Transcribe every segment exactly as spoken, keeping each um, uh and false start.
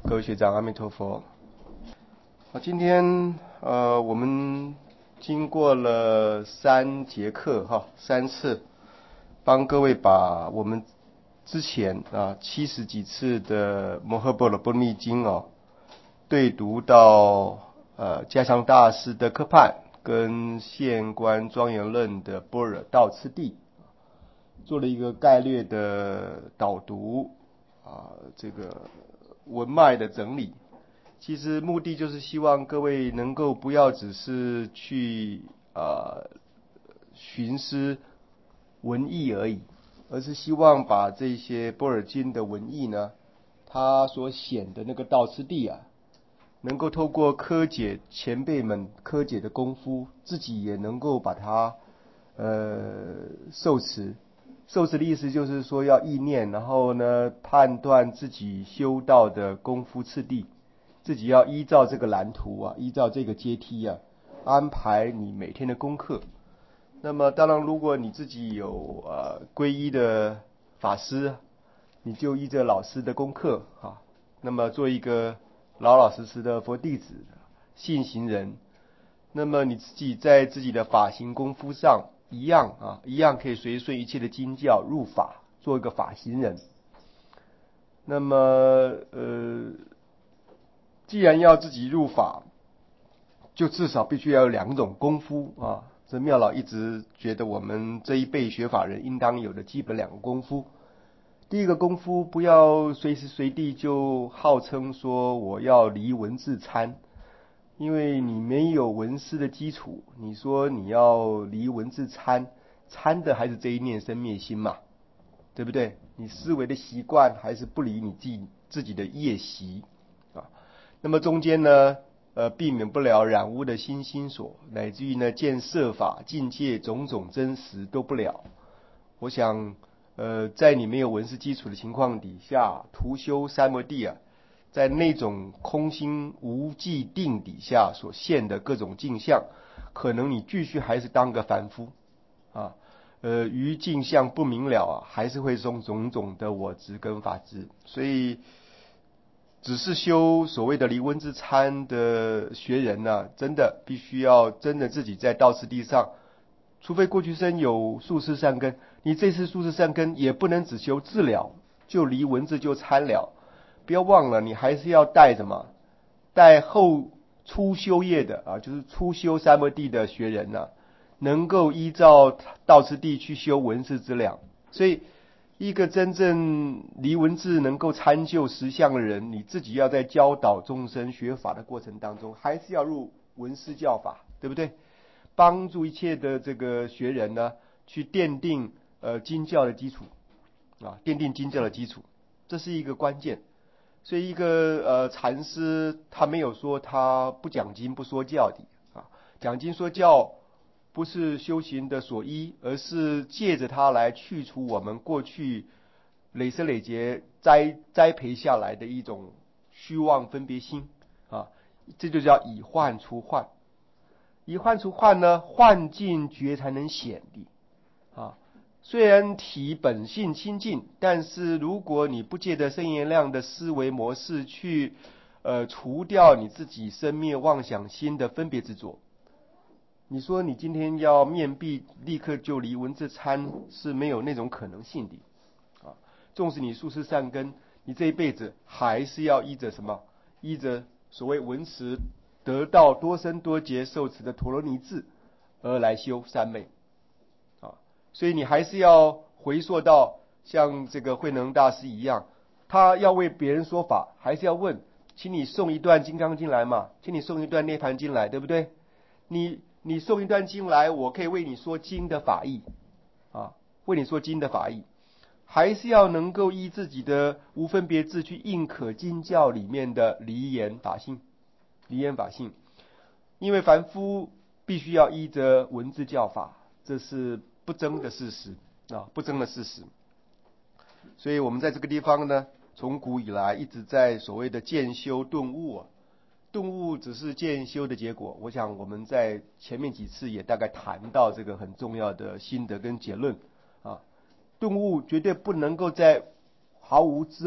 各位学长，阿弥陀佛。好，今天呃，我们经过了三节课哈，三次，帮各位把我们之前啊七十几次的摩诃般若波罗蜜经哦，对读到呃加强大师的科判跟现观庄严论的般若道次第，做了一个概略的导读啊，这个文脉的整理。其实目的就是希望各位能够不要只是去呃寻思文义而已，而是希望把这些般若经的文义呢，它所显的那个道次第啊，能够透过科解前辈们科解的功夫，自己也能够把它呃受持。受持的意思就是说要意念，然后呢判断自己修道的功夫次第，自己要依照这个蓝图啊，依照这个阶梯啊，安排你每天的功课。那么当然，如果你自己有呃皈依的法师，你就依着老师的功课啊，那么做一个老老实实的佛弟子、信行人。那么你自己在自己的法行功夫上一样啊，一样可以随顺一切的经教入法，做一个法行人。那么呃，既然要自己入法，就至少必须要有两种功夫啊。这妙老一直觉得我们这一辈学法人应当有的基本两个功夫。第一个功夫，不要随时随地就号称说我要离文字参，因为你没有文思的基础，你说你要离文字参，参的还是这一念生灭心嘛，对不对？你思维的习惯还是不离你自己自己的业习啊。那么中间呢，呃，避免不了染污的心心所，乃至于呢见色法境界种种真实都不了。我想，呃，在你没有文思基础的情况底下，图修三摩地啊，在那种空心无记定底下所现的各种境象，可能你继续还是当个凡夫啊。呃，于境相不明了啊，还是会生种种的我执跟法执。所以只是修所谓的离文字参的学人呢、啊，真的必须要真的自己在道次第上，除非过去生有宿世善根，你这次宿世善根也不能只修治疗，就离文字就参了。不要忘了，你还是要带什么？带后初修业的啊，就是初修三摩地的学人呢、啊，能够依照道次第去修文字之量。所以一个真正离文字能够参就实相的人，你自己要在教导众生学法的过程当中，还是要入文思教法，对不对？帮助一切的这个学人呢，去奠定呃经教的基础啊，奠定经教的基础，这是一个关键。所以一个呃禅师，他没有说他不讲经不说教的啊，讲经说教不是修行的所依，而是借着它来去除我们过去累生累劫栽栽培下来的一种虚妄分别心啊，这就叫以幻除幻。以幻除幻呢，幻境觉才能显的啊。虽然体本性清净，但是如果你不借着圣言量的思维模式去呃除掉你自己生灭妄想心的分别执着，你说你今天要面壁立刻就离文字参是没有那种可能性的啊。纵使你宿世善根，你这一辈子还是要依着什么？依着所谓文持得到多生多劫受持的陀罗尼智而来修三昧啊。所以你还是要回溯到像这个慧能大师一样，他要为别人说法，还是要问，请你诵一段金刚经来嘛，请你诵一段涅盘经来，对不对？你你诵一段经来，我可以为你说经的法义啊，为你说经的法义，还是要能够依自己的无分别智去应可经教里面的离言法性，离言法性。因为凡夫必须要依着文字教法，这是不争的事实啊，不争的事实。所以我们在这个地方呢，从古以来一直在所谓的渐修顿悟啊，顿悟只是渐修的结果。我想我们在前面几次也大概谈到这个很重要的心得跟结论啊。顿悟绝对不能够在毫无资粮、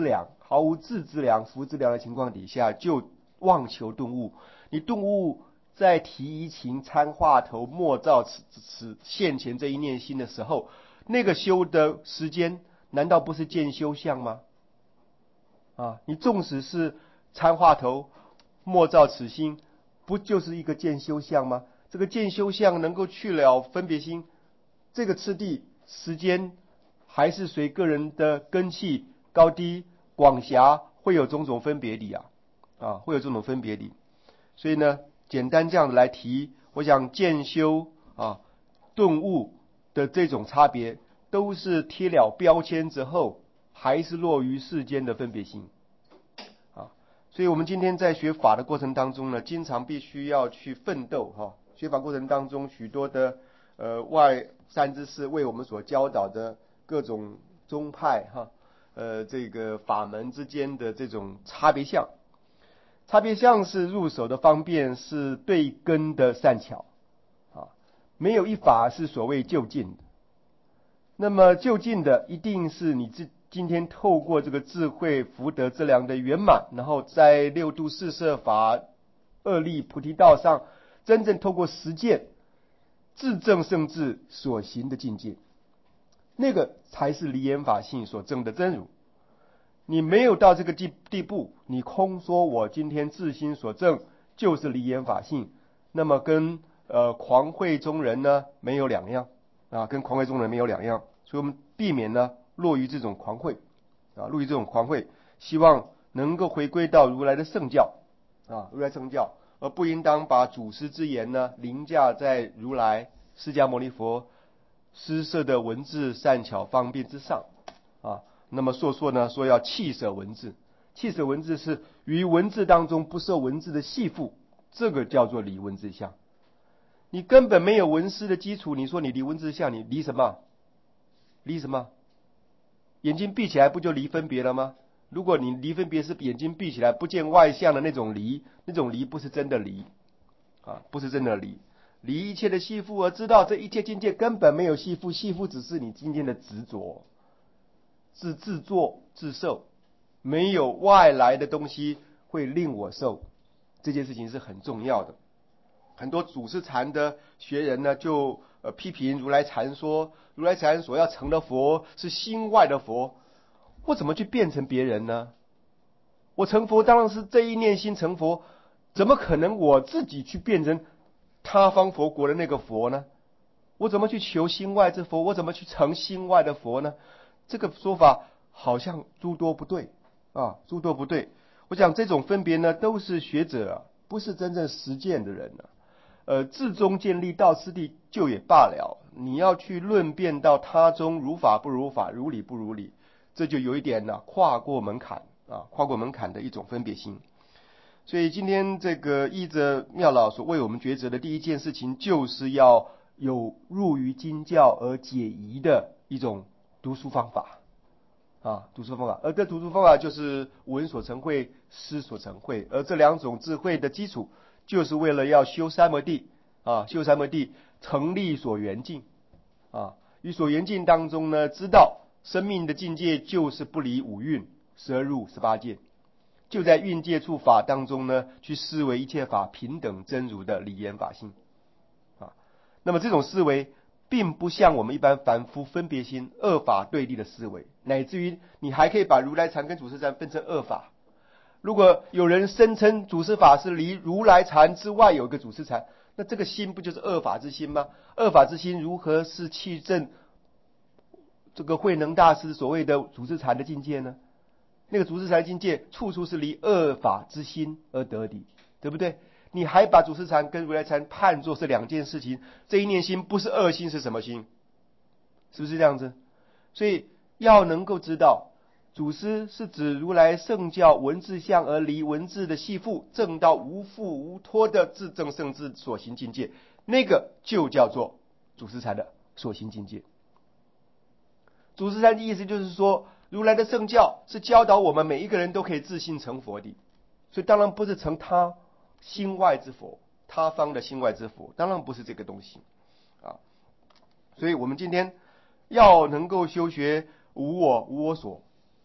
毫无自知量、福知量的情况底下，就妄求顿悟。你顿悟在提一情参话头莫照此此现前这一念心的时候，那个修的时间难道不是见修相吗？啊，你纵使是参话头莫照此心，不就是一个见修相吗？这个见修相能够去了分别心，这个次第时间还是随个人的根器高低广狭会有种种分别理啊，啊，会有这种分别理。所以呢，简单这样子来提，我想见修啊、顿悟的这种差别，都是贴了标签之后，还是落于世间的分别心啊。所以我们今天在学法的过程当中呢，经常必须要去奋斗哈、啊。学法过程当中，许多的呃外三知识为我们所教导的各种宗派哈、啊，呃这个法门之间的这种差别相。差别相是入手的方便，是对根的善巧啊，没有一法是所谓就近的。那么就近的，一定是你今今天透过这个智慧福德之量的圆满，然后在六度四摄法二力菩提道上，真正透过实践自证圣智所行的境界，那个才是离言法性所证的真如。你没有到这个地地步，你空说我今天自心所证就是离言法性，那么跟呃狂慧中人呢没有两样啊，跟狂慧中人没有两样，所以我们避免呢落于这种狂慧啊，落于这种狂慧，希望能够回归到如来的圣教啊，如来圣教，而不应当把祖师之言呢凌驾在如来释迦牟尼佛施设的文字善巧方便之上啊。那么说说呢，说要弃舍文字，弃舍文字是于文字当中不受文字的系缚，这个叫做离文字相。你根本没有文思的基础，你说你离文字相，你离什么？离什么？眼睛闭起来不就离分别了吗？如果你离分别是眼睛闭起来不见外相的那种离，那种离不是真的离啊，不是真的离。离一切的系缚，而知道这一切境界根本没有系缚，系缚只是你今天的执着。自自作自受，没有外来的东西会令我受，这件事情是很重要的。很多祖师禅的学人呢，就呃批评如来禅说，如来禅所要成的佛是心外的佛，我怎么去变成别人呢？我成佛当然是这一念心成佛，怎么可能我自己去变成他方佛国的那个佛呢？我怎么去求心外之佛？我怎么去成心外的佛呢？这个说法好像诸多不对啊，诸多不对。我讲这种分别呢，都是学者、啊，不是真正实践的人呢、啊。呃，自中建立到次第就也罢了，你要去论辩到他中如法不如法，如理不如理，这就有一点呢、啊、跨过门槛啊，跨过门槛的一种分别心。所以今天这个依着妙老所为我们抉择的第一件事情，就是要有入于经教而解疑的一种读书方法啊，读书方法，而这读书方法就是文所成慧，思所成慧，而这两种智慧的基础，就是为了要修三摩地啊，修三摩地成立所缘境啊，于所缘境当中呢，知道生命的境界就是不离五蕴、十二入、十八界，就在蕴界处法当中呢，去思维一切法平等真如的离言法性啊。那么这种思维，并不像我们一般凡夫分别心、二法对立的思维，乃至于你还可以把如来禅跟祖师禅分成二法。如果有人声称祖师法是离如来禅之外有一个祖师禅，那这个心不就是二法之心吗？二法之心如何是契证这个慧能大师所谓的祖师禅的境界呢？那个祖师禅境界，处处是离二法之心而得的，对不对？你还把祖师禅跟如来禅判作是两件事情，这一念心不是二心是什么心？是不是这样子？所以要能够知道，祖师是指如来圣教文字相而离文字的系缚，证到无缚无脱的自证圣智所行境界，那个就叫做祖师禅的所行境界。祖师禅的意思就是说，如来的圣教是教导我们每一个人都可以自信成佛的，所以当然不是成他心外之佛，他方的心外之佛，当然不是这个东西啊。所以我们今天要能够修学无我无我所，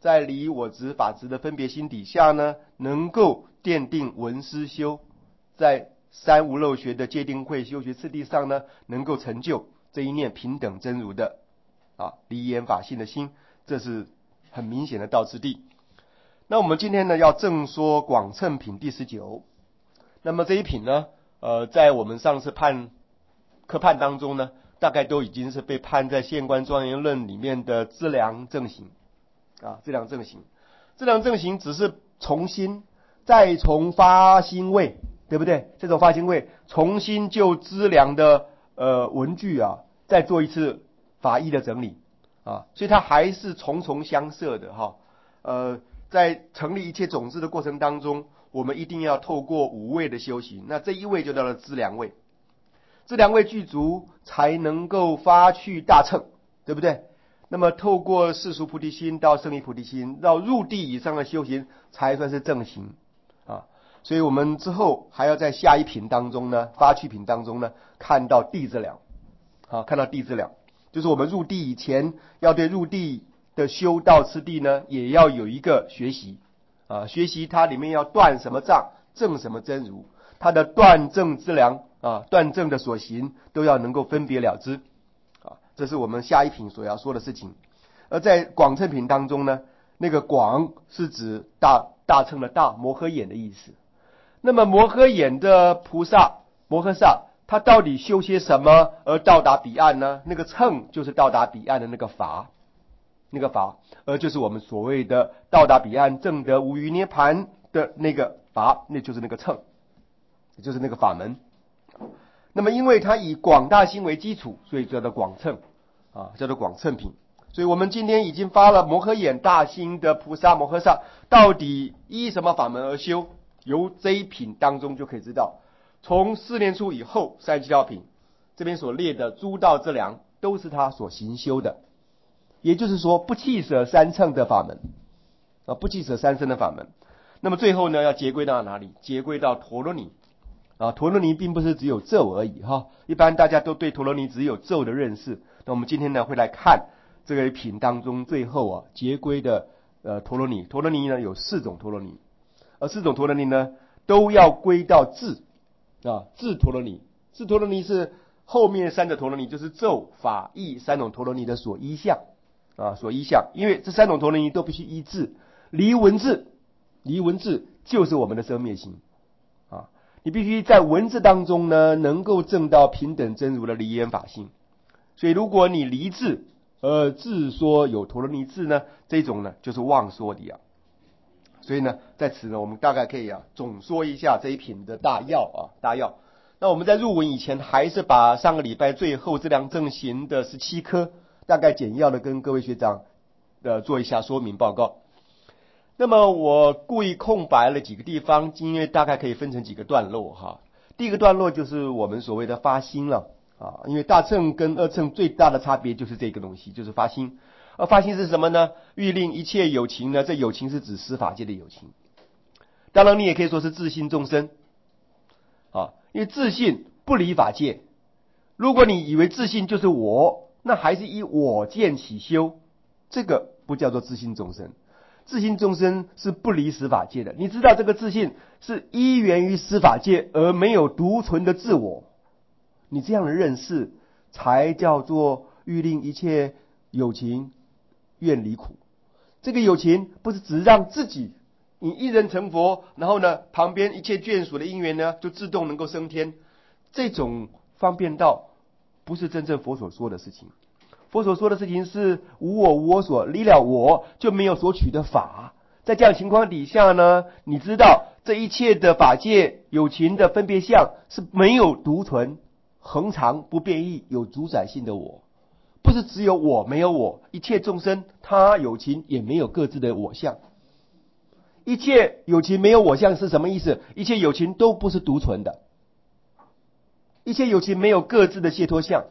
在理我执法执的分别心底下呢，能够奠定闻思修，在三无漏学的戒定慧修学次第上呢，能够成就这一念平等真如的啊离言法性的心，这是很明显的道次第。那我们今天呢要正说广乘品第十九。那么这一品呢，呃，在我们上次判科判当中呢，大概都已经是被判在现观庄严论里面的资粮正行啊，资粮正行，资粮正行只是重新再从发心位，对不对？这种发心位重新就资粮的呃文句啊，再做一次法义的整理啊，所以它还是重重相摄的哈。呃，在成立一切种子的过程当中，我们一定要透过五位的修行，那这一位就叫做资粮位。资粮位具足，才能够发去大乘，对不对？那么透过世俗菩提心到胜利菩提心，到入地以上的修行，才算是正行啊。所以我们之后还要在下一品当中呢，发去品当中呢，看到地资粮，好，看到地资粮，就是我们入地以前，要对入地的修道次第呢，也要有一个学习啊，学习它里面要断什么障，证什么真如，它的断证资粮啊，断证的所行都要能够分别了知啊，这是我们下一品所要说的事情。而在广乘品当中呢，那个广是指大大乘的大摩诃眼的意思。那么摩诃眼的菩萨摩诃萨，他到底修些什么而到达彼岸呢？那个乘就是到达彼岸的那个法，那个法，而就是我们所谓的到达彼岸证得无余涅盘的那个法，那就是那个乘，也就是那个法门。那么因为它以广大心为基础，所以叫做广乘啊，叫做广乘品。所以我们今天已经发了摩诃眼大心的菩萨摩诃萨，到底依什么法门而修？由这一品当中就可以知道，从四念处以后三十七道品这边所列的诸道资粮，都是他所行修的。也就是说，不弃舍三乘的法门啊，不弃舍三乘的法门。那么最后呢，要结归到哪里？结归到陀罗尼啊，陀罗尼并不是只有咒而已哈。一般大家都对陀罗尼只有咒的认识。那我们今天呢，会来看这个品当中最后啊结归的呃陀罗尼。陀罗尼呢有四种陀罗尼，而四种陀罗尼呢都要归到智啊，智陀罗尼。智陀罗尼是后面三个陀罗尼，就是咒、法、义三种陀罗尼的所依相啊，所依相。因为这三种陀罗尼都必须依智，离文字，离文字就是我们的生灭心啊。你必须在文字当中呢，能够证到平等真如的离言法性。所以如果你离智而自说有陀罗尼智呢，这种呢就是妄说的呀。所以呢，在此呢，我们大概可以啊总说一下这一品的大要啊，大要。那我们在入文以前，还是把上个礼拜最后资粮正行的十七科，大概简要的跟各位学长呃做一下说明报告。那么我故意空白了几个地方，因为大概可以分成几个段落哈。第一个段落就是我们所谓的发心了啊，因为大乘跟二乘最大的差别就是这个东西，就是发心。而发心是什么呢？欲令一切有情呢，这有情是指十法界的有情，当然你也可以说是自信众生啊，因为自信不离法界。如果你以为自信就是我，那还是以我见起修，这个不叫做自信众生。自信众生是不离十法界的，你知道这个自信是依源于十法界而没有独存的自我，你这样的认识才叫做欲令一切有情愿离苦。这个有情不是只让自己你一人成佛，然后呢旁边一切眷属的因缘呢就自动能够升天，这种方便道不是真正佛所说的事情。佛所说的事情是无我无我所，离了我就没有所取的法。在这样情况底下呢，你知道这一切的法界有情的分别相是没有独存、恒常不变异、有主宰性的我。不是只有我没有我，一切众生他有情也没有各自的我相。一切有情没有我相是什么意思？一切有情都不是独存的，一切有情没有各自的解脱相。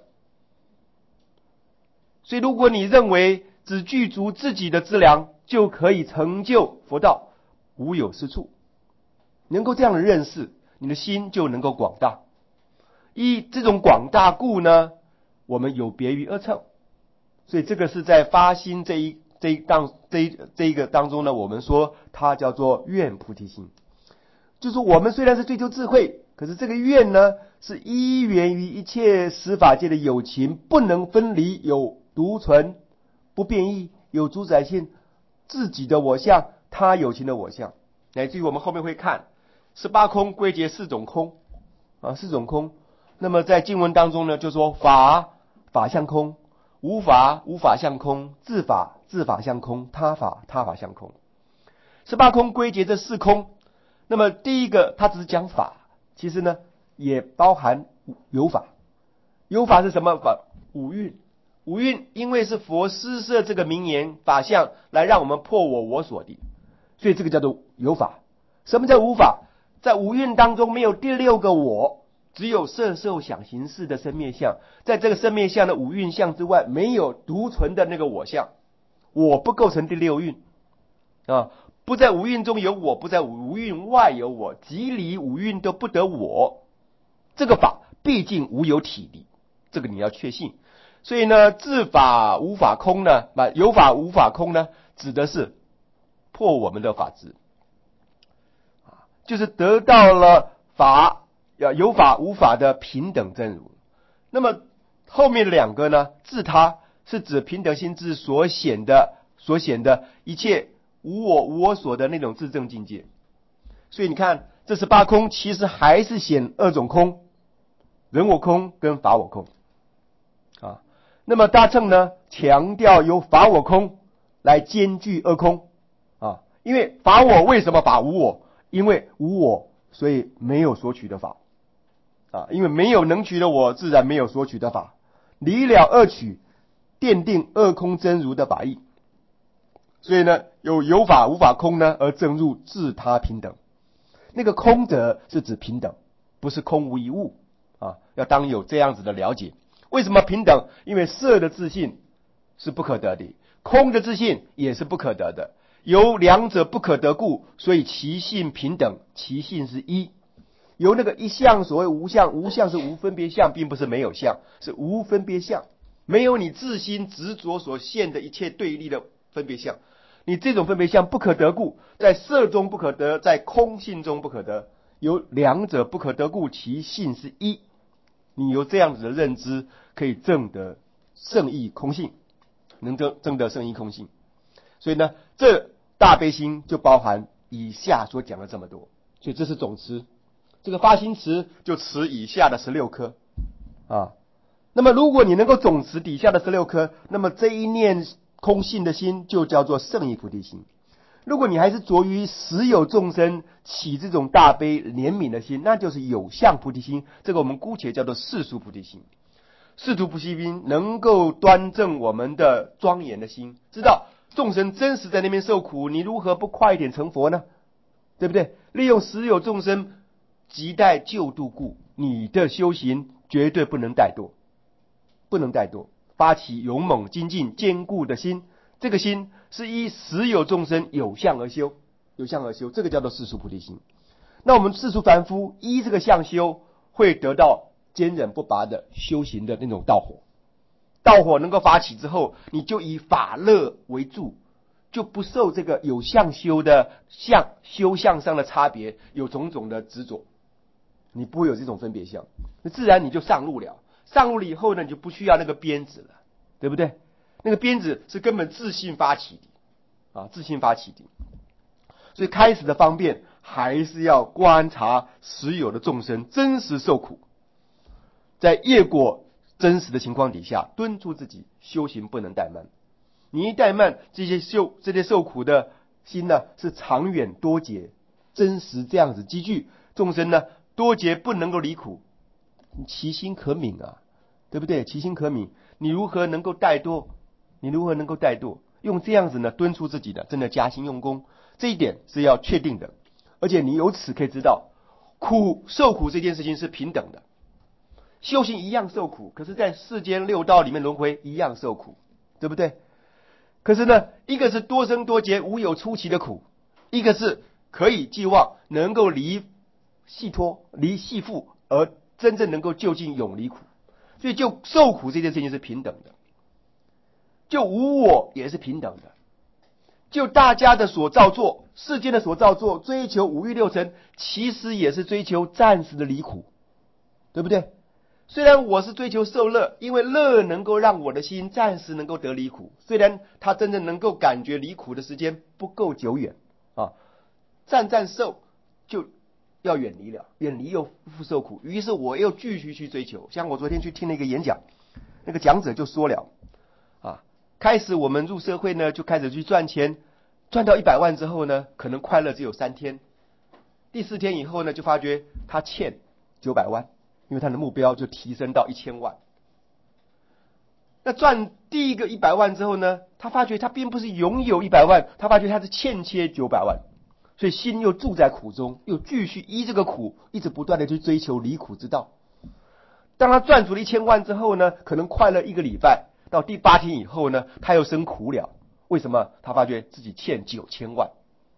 所以如果你认为只具足自己的资粮就可以成就佛道，无有是处。能够这样的认识，你的心就能够广大。依这种广大故呢，我们有别于二乘。所以这个是在发心这一这一当这一这一个当中呢，我们说它叫做愿菩提心，就是我们虽然是追求智慧，可是这个愿呢，是依源于一切十法界的有情，不能分离，有独存，不变异，有主宰性，自己的我相，他有情的我相，乃至于我们后面会看十八空归结四种空啊，四种空。那么在经文当中呢，就说法法相空，无法无法相空，自法自法相空，他法他法相空。十八空归结这四空。那么第一个，它只是讲法，其实呢也包含有法。有法是什么法？五蕴。五蕴因为是佛施设这个名言法相来让我们破我我所的，所以这个叫做有法。什么叫无法？在五蕴当中没有第六个我，只有色受想行识的生灭相，在这个生灭相的五蕴相之外，没有独存的那个我相，我不构成第六蕴啊，不在五蕴中有我，不在五蕴外有我，即离五蕴都不得我。这个法毕竟无有体力，这个你要确信。所以呢，自法无法空呢，有法无法空呢，指的是破我们的法执，就是得到了法有法无法的平等真如。那么后面两个呢，自他是指平等心智所显的所显的一切无我无我所的那种自证境界。所以你看，这十八空其实还是显二种空，人我空跟法我空啊。那么大乘呢，强调由法我空来兼具二空啊，因为法我为什么法无我？因为无我，所以没有所取的法啊，因为没有能取的我，自然没有所取的法。离了二取，奠定二空真如的法义。所以呢，有有法无法空呢，而证入自他平等。那个空者是指平等，不是空无一物啊，要当有这样子的了解。为什么平等？因为色的自性是不可得的，空的自性也是不可得的，由两者不可得故，所以其性平等，其性是一。由那个一相所谓无相，无相是无分别相，并不是没有相，是无分别相，没有你自心执着所现的一切对立的分别相。你这种分别相不可得故，在色中不可得，在空性中不可得，由两者不可得故，其性是一。你有这样子的认知，可以证得圣义空性，能证证得圣义空性。所以呢，这大悲心就包含以下所讲的这么多，所以这是总持。这个发心持就持以下的十六颗啊。那么如果你能够总持底下的十六颗，那么这一念空性的心就叫做圣义菩提心。如果你还是着于实有众生起这种大悲怜悯的心，那就是有相菩提心，这个我们姑且叫做世俗菩提心。世俗菩提心能够端正我们的庄严的心，知道众生真实在那边受苦，你如何不快一点成佛呢？对不对？利用实有众生亟待救度故，你的修行绝对不能怠惰，不能怠惰，发起勇猛精进坚固的心。这个心是依实有众生有相而修，有相而修，这个叫做世俗菩提心。那我们世俗凡夫依这个相修，会得到坚忍不拔的修行的那种道火。道火能够发起之后，你就以法乐为助，就不受这个有相修的相修相上的差别，有种种的执着，你不会有这种分别相，那自然你就上路了。上路了以后呢，你就不需要那个鞭子了，对不对？那个鞭子是根本自信发起的啊，自信发起的。所以开始的方便还是要观察实有的众生真实受苦，在业果真实的情况底下，敦促自己修行不能怠慢。你一怠慢，这些受这些受苦的心呢，是长远多劫真实这样子积聚，众生呢多劫不能够离苦，其心可悯啊，对不对？其心可悯，你如何能够怠惰？你如何能够怠惰？用这样子呢，敦促自己的，真的加心用功，这一点是要确定的。而且你由此可以知道，苦受苦这件事情是平等的，修行一样受苦，可是在世间六道里面轮回一样受苦，对不对？可是呢，一个是多生多劫无有出奇的苦，一个是可以寄望能够离系脱离系缚，而真正能够就近永离苦。所以就受苦这件事情是平等的，就无我也是平等的。 就大家的所造作，世间的所造作，追求五欲六尘，其实也是追求暂时的离苦，对不对？虽然我是追求受乐，因为乐能够让我的心暂时能够得离苦，虽然他真正能够感觉离苦的时间不够久远啊，暂暂受就要远离了，远离又复受苦，于是我又继续去追求。像我昨天去听了一个演讲，那个讲者就说了啊，开始我们入社会呢，就开始去赚钱，赚到一百万之后呢，可能快乐只有三天，第四天以后呢，就发觉他欠九百万。因为他的目标就提升到一千万，那赚第一个一百万之后呢，他发觉他并不是拥有一百万，他发觉他是欠缺九百万，所以心又住在苦中，又继续依这个苦，一直不断的去追求离苦之道。当他赚足了一千万之后呢，可能快乐一个礼拜，到第八天以后呢，他又生苦了。为什么？他发觉自己欠九千万，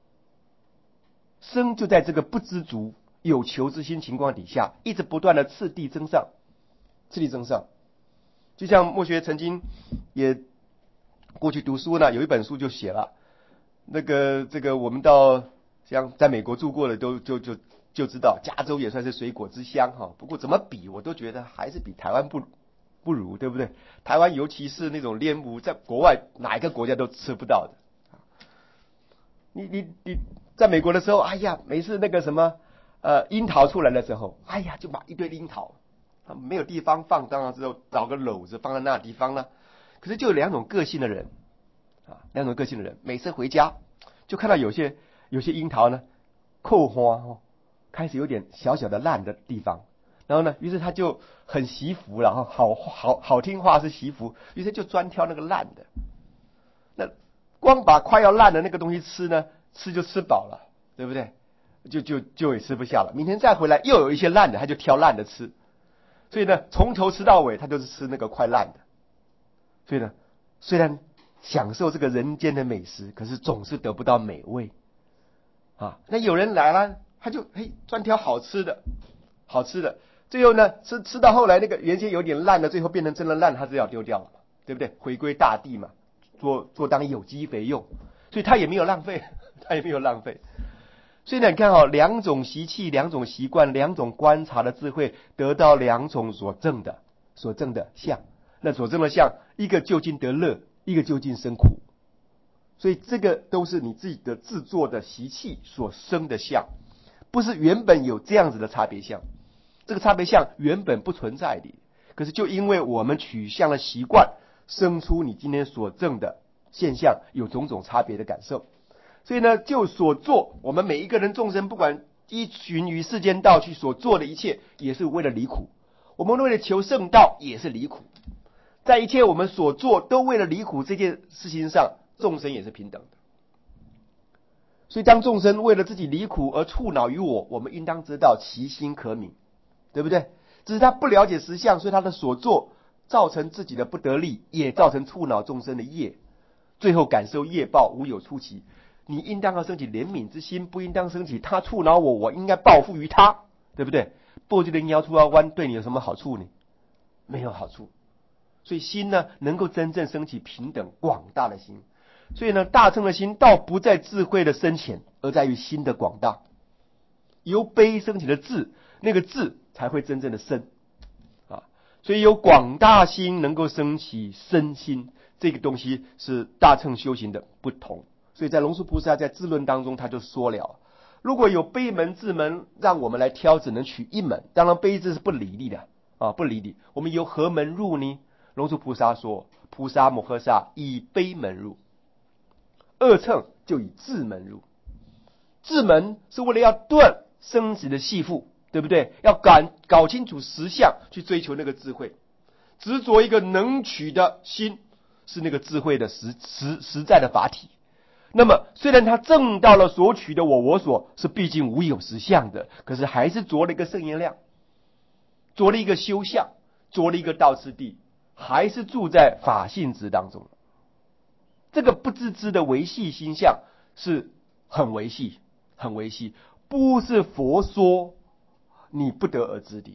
生就在这个不知足。有求之心情况底下，一直不断的次第增上，次第增上。就像墨学曾经也过去读书呢，有一本书就写了，那个这个我们到像在美国住过的都就就就知道，加州也算是水果之乡哈。不过怎么比，我都觉得还是比台湾不不如，对不对？台湾尤其是那种莲雾，在国外哪一个国家都吃不到的。你你你在美国的时候，哎呀，每次那个什么。呃，樱桃出来的时候，哎呀，就买一堆樱桃，没有地方放，当然之后找个篓子放在那地方呢。可是就有两种个性的人啊，两种个性的人，每次回家就看到有些有些樱桃呢，扣花哦，开始有点小小的烂的地方，然后呢，于是他就很惜福，然后好好好听话是惜福，于是就专挑那个烂的。那光把快要烂的那个东西吃呢，吃就吃饱了，对不对？就就就也吃不下了，明天再回来又有一些烂的，他就挑烂的吃，所以呢，从头吃到尾，他就是吃那个快烂的。所以呢，虽然享受这个人间的美食，可是总是得不到美味啊。那有人来了，他就嘿专挑好吃的，好吃的，最后呢，吃吃到后来那个原先有点烂的，最后变成真的烂，他只要丢掉了嘛，对不对？回归大地嘛，做做当有机肥用，所以他也没有浪费，他也没有浪费。所以呢，你看哦，两种习气，两种习惯，两种观察的智慧，得到两种所证的所证的相。那所证的相，一个究竟得乐，一个究竟生苦。所以这个都是你自己的自作的习气所生的相，不是原本有这样子的差别相。这个差别相原本不存在的，可是就因为我们取向了习惯，生出你今天所证的现象，有种种差别的感受。所以呢，就所做，我们每一个人众生，不管依循于世间道去所做的一切，也是为了离苦。我们为了求圣道，也是离苦。在一切我们所做都为了离苦这件事情上，众生也是平等的。所以当众生为了自己离苦而触恼于我，我们应当知道其心可悯，对不对？只是他不了解实相，所以他的所作造成自己的不得利，也造成触恼众生的业，最后感受业报，无有出期。你应当要升起怜悯之心，不应当升起他触恼我，我应该报复于他，对不对？波吉的腰出腰弯对你有什么好处呢？没有好处。所以心呢，能够真正升起平等广大的心。所以呢，大乘的心倒不在智慧的深浅，而在于心的广大。由悲升起的智，那个智才会真正的深啊。所以有广大心能够升起身心，这个东西是大乘修行的不同。所以在龙树菩萨在智论当中，他就说了，如果有悲门智门让我们来挑，只能取一门，当然悲智是不离力的啊，不离力。我们由何门入呢？龙树菩萨说，菩萨摩诃萨以悲门入，二乘就以智门入。智门是为了要断生死的系缚，对不对？要搞搞清楚实相，去追求那个智慧，执着一个能取的心，是那个智慧的实实实在的法体。那么虽然他证到了所取的我我所是毕竟无有实相的，可是还是着了一个圣言量，着了一个修相，着了一个道次第，还是住在法性执当中。这个不自知的维系心相是很维系很维系，不是佛说你不得而知的。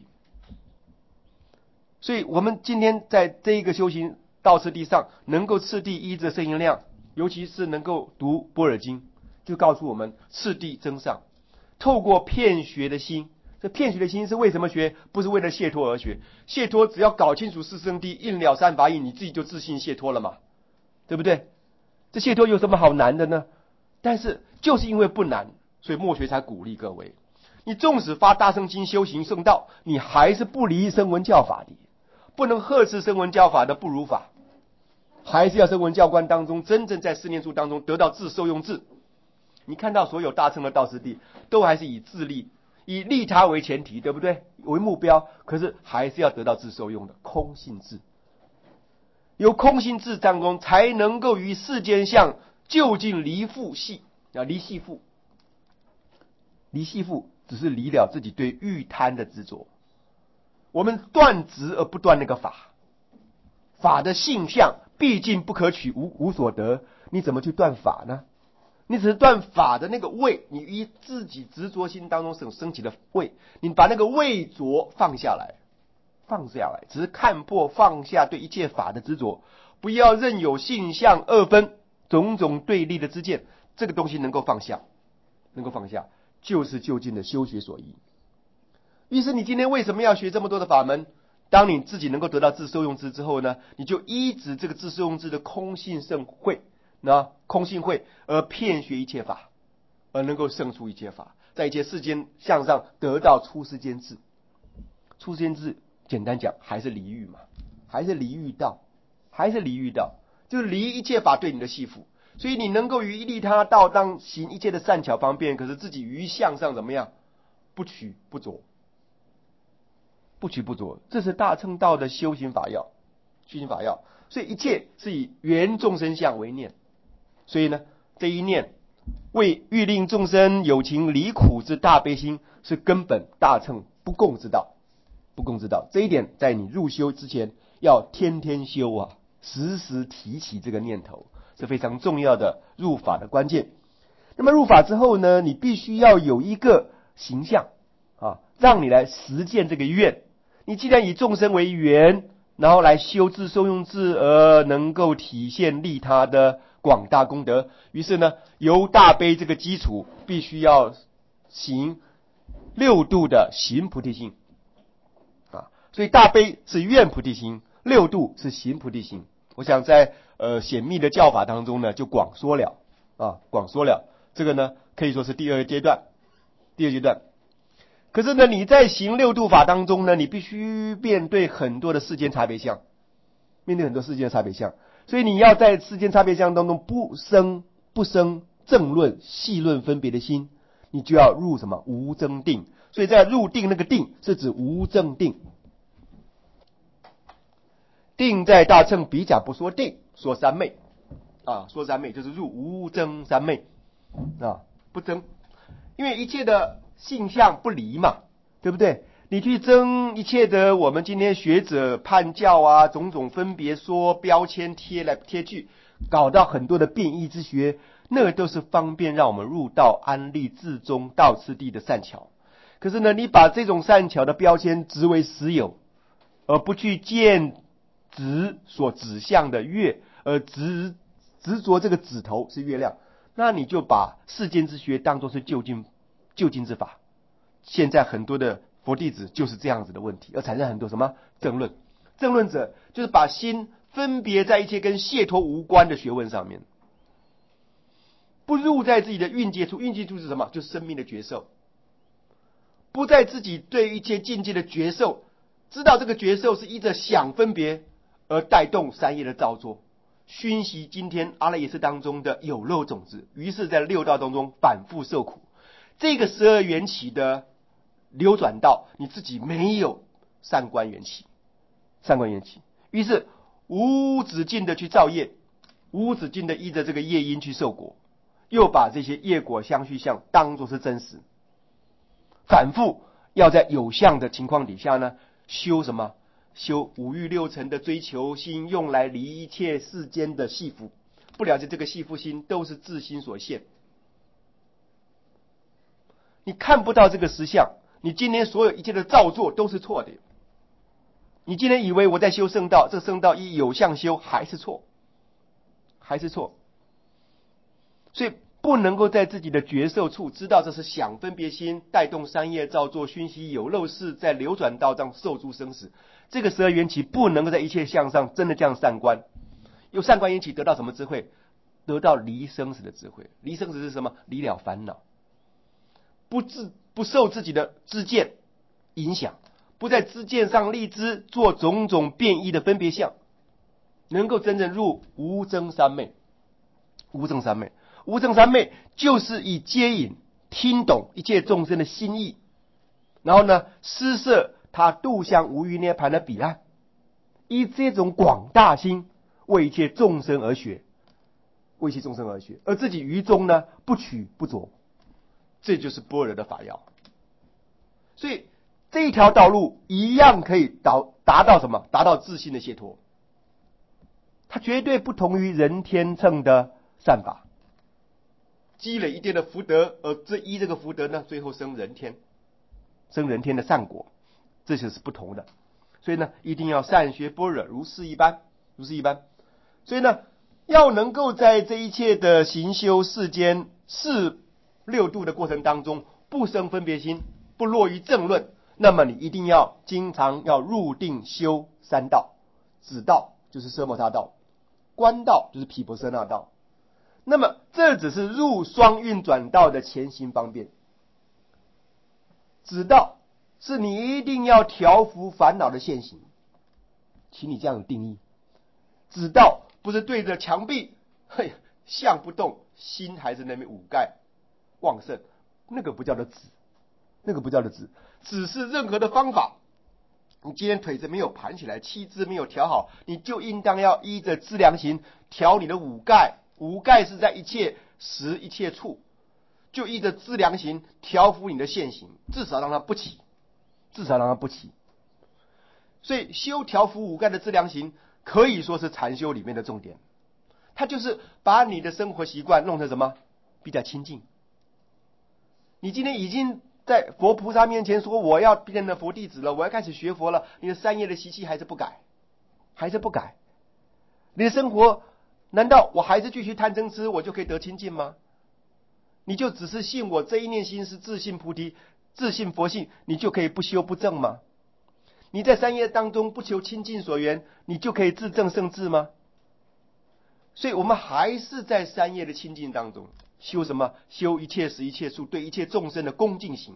所以我们今天在这一个修行道次第上，能够次第依着圣言量尤其是能够读般若经，就告诉我们次第增上，透过遍学的心。这遍学的心是为什么学？不是为了解脱而学。解脱只要搞清楚四圣谛，应了三法印，你自己就自信解脱了嘛，对不对？这解脱有什么好难的呢？但是就是因为不难，所以默学才鼓励各位，你纵使发大乘经修行圣道，你还是不离声闻教法的，不能呵斥声闻教法的不如法，还是要声闻教观当中真正在四念处当中得到自受用智。你看到所有大乘的道师地都还是以自利，以利他为前提，对不对？为目标，可是还是要得到自受用的空性智。有空性智当中才能够于世间相究竟离缚系啊，离系缚，离系缚只是离了自己对欲贪的执着。我们断执而不断那个法，法的性相毕竟不可取，无无所得，你怎么去断法呢？你只是断法的那个味，你于自己执着心当中所升起的味，你把那个味着放下来，放下来，只是看破放下对一切法的执着，不要任有性相二分种种对立的知见，这个东西能够放下，能够放下，就是究竟的修学所依。于是你今天为什么要学这么多的法门？当你自己能够得到自受用智之后呢，你就依止这个自受用智的空性圣慧，那空性慧而遍学一切法，而能够胜出一切法，在一切世间向上得到出世间智。出世间智简单讲还是离欲嘛，还是离欲道，还是离欲道，就是离一切法对你的系缚。所以你能够于利他道当行一切的善巧方便，可是自己于向上怎么样？不取不着，不取不着，这是大乘道的修行法要，修行法要。所以一切是以缘众生相为念。所以呢，这一念为欲令众生有情离苦之大悲心，是根本大乘不共之道，不共之道。这一点在你入修之前要天天修啊，时时提起这个念头，是非常重要的入法的关键。那么入法之后呢，你必须要有一个形象啊，让你来实践这个愿。你既然以众生为缘，然后来修自受用智，而能够体现利他的广大功德，于是呢，由大悲这个基础，必须要行六度的行菩提心啊。所以大悲是愿菩提心，六度是行菩提心。我想在呃显密的教法当中呢，就广说了啊，广说了。这个呢，可以说是第二阶段，第二阶段。可是呢，你在行六度法当中呢，你必须面对很多的世间差别相，面对很多世间的差别相，所以你要在世间差别相当中不生不生正论细论分别的心，你就要入什么无争定。所以在入定那个定是指无争定。定在大乘比较不说定，说三昧啊，说三昧就是入无争三昧啊，不争，因为一切的性相不离嘛，对不对？你去争一切的我们今天学者判教啊，种种分别说标签贴来贴去，搞到很多的变异之学，那个都是方便让我们入道安立至中道次第的善巧。可是呢，你把这种善巧的标签执为实有，而不去见执所指向的月，而执执着这个指头是月亮，那你就把世间之学当作是究竟究竟之法。现在很多的佛弟子就是这样子的问题，而产生很多什么争论。争论者就是把心分别在一些跟解脱无关的学问上面，不入在自己的蕴界处。蕴界处是什么？就是生命的觉受，不在自己对一切境界的觉受，知道这个觉受是依着想分别而带动三业的造作，熏习今天阿赖耶识当中的有漏种子，于是在六道当中反复受苦。这个十二缘起的流转道，你自己没有三观缘起，三观缘起，于是无止境的去造业，无止境的依着这个业因去受果，又把这些业果相续相当作是真实，反复要在有相的情况底下呢，修什么？修五欲六尘的追求心，用来离一切世间的系缚。不了解这个系缚心，都是自心所现。你看不到这个实相，你今天所有一切的造作都是错的。你今天以为我在修圣道，这圣道依有相修还是错，还是错。 所以不能够在自己的觉受处知道这是想分别心带动三业造作熏习有漏事，在流转道上受诸生死。这个十二缘起不能够在一切相上真的这样善观，有善观缘起得到什么智慧？得到离生死的智慧。离生死是什么？离了烦恼，不自不受自己的知见影响，不在知见上立知，做种种变异的分别相，能够真正入无争三昧。无争三昧，无争三昧就是以接引听懂一切众生的心意，然后呢，施设他度向无余涅盘的彼岸，以这种广大心为一切众生而学，为一切众生而学，而自己于中呢不取不着，这就是般若的法要。所以这一条道路一样可以达达到什么？达到自信的解脱。它绝对不同于人天乘的善法，积累一定的福德，而这依这个福德呢，最后生人天，生人天的善果，这就是不同的。所以呢，一定要善学般若，如是一般，如是一般。所以呢，要能够在这一切的行修世间四六度的过程当中，不生分别心，不落于正论，那么你一定要经常要入定修三道，止道就是奢摩他道，观道就是毗婆舍那道。那么这只是入双运转道的前行方便。止道是你一定要调伏烦恼的现行，请你这样有定义。止道不是对着墙壁，嘿，相不动，心还是那边五盖旺盛，那个不叫做止，那个不叫做止。止是任何的方法，你今天腿子没有盘起来，七支没有调好，你就应当要依着资粮行调你的五盖。五盖是在一切时一切处，就依着资粮行调伏你的现行，至少让它不起，至少让它不起。所以修调伏五盖的资粮行可以说是禅修里面的重点，它就是把你的生活习惯弄成什么？比较清净。你今天已经在佛菩萨面前说我要变成佛弟子了，我要开始学佛了，你的三业的习气还是不改，还是不改。你的生活难道我还是继续贪嗔痴，我就可以得清净吗？你就只是信我这一念心是自信菩提，自信佛性，你就可以不修不正吗？你在三业当中不求清净所缘，你就可以自正胜智吗？所以我们还是在三业的清净当中修什么？修一切时一切处，对一切众生的恭敬行。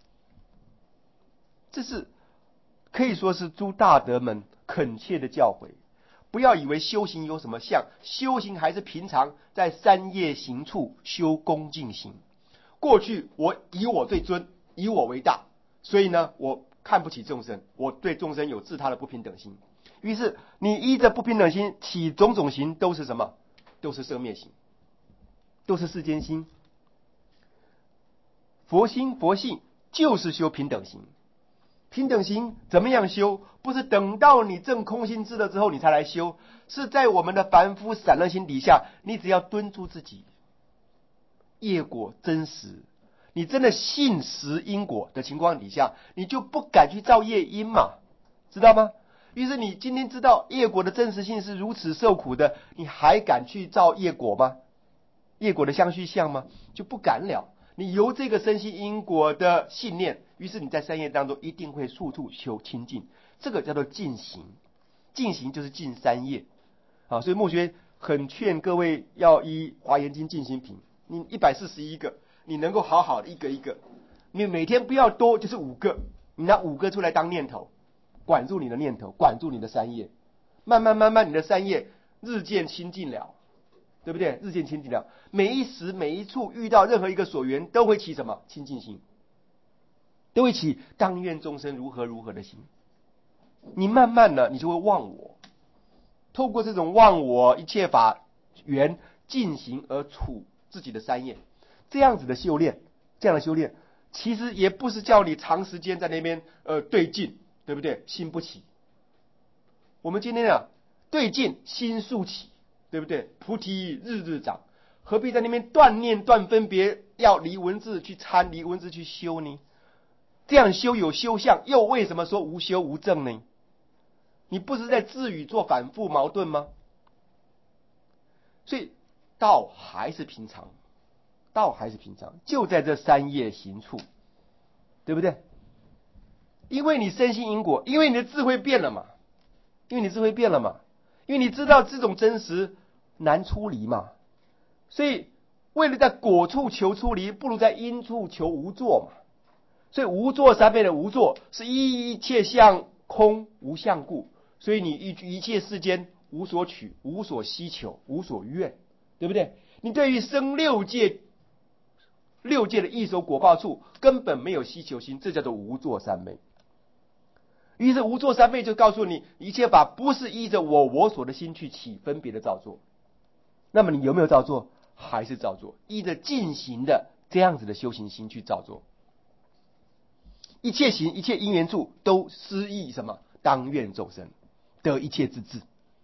这是可以说是诸大德们恳切的教诲。不要以为修行有什么像，修行还是平常在三业行处修恭敬行。过去我以我最尊，以我为大，所以呢，我看不起众生，我对众生有自他的不平等心。于是你依着不平等心起种种行，都是什么？都是生灭行，都是世间心。佛心佛性就是修平等行。平等行怎么样修？不是等到你证空心智了之后你才来修，是在我们的凡夫散乱心底下，你只要敦住自己，业果真实，你真的信实因果的情况底下，你就不敢去造业因嘛，知道吗？于是你今天知道业果的真实性是如此受苦的，你还敢去造业果吗？业果的相续相吗？就不敢了。你由这个深信因果的信念，于是你在三业当中一定会处处求清净，这个叫做净行。净行就是净三业啊，所以墨学很劝各位要依华严经净行品，你一百四十一个，你能够好好的一个一个，你每天不要多，就是五个，你拿五个出来当念头，管住你的念头，管住你的三业，慢慢慢慢你的三业日渐清净了，对不对？日渐清净了，每一时每一处遇到任何一个所缘，都会起什么？清净心，都会起当愿众生如何如何的心。你慢慢的，你就会忘我，透过这种忘我一切法缘进行而处自己的三业，这样子的修炼，这样的修炼，其实也不是叫你长时间在那边呃对境，对不对？心不起。我们今天啊，对境心速起。对不对？菩提日日长，何必在那边断念断分别，要离文字去参，离文字去修呢？这样修有修相，又为什么说无修无证呢？你不是在自语做反复矛盾吗？所以道还是平常， 道还是平常，就在这三业行处，对不对？因为你深信因果，因为你的智慧变了嘛，因为你智慧变了嘛，因为你知道这种真实难出离嘛，所以为了在果处求出离，不如在因处求无作嘛。所以无作三昧的无作，是一切相空无相故，所以你一一切世间无所取，无所希求，无所愿，对不对？你对于生六界六界的异熟果报处根本没有希求心，这叫做无作三昧。于是无作三昧就告诉你，一切法不是依着我我所的心去起分别的造作。那么你有没有造作？还是造作，依着进行的这样子的修行心去造作。一切行一切因缘处都施意什么？当愿众生得一切之智，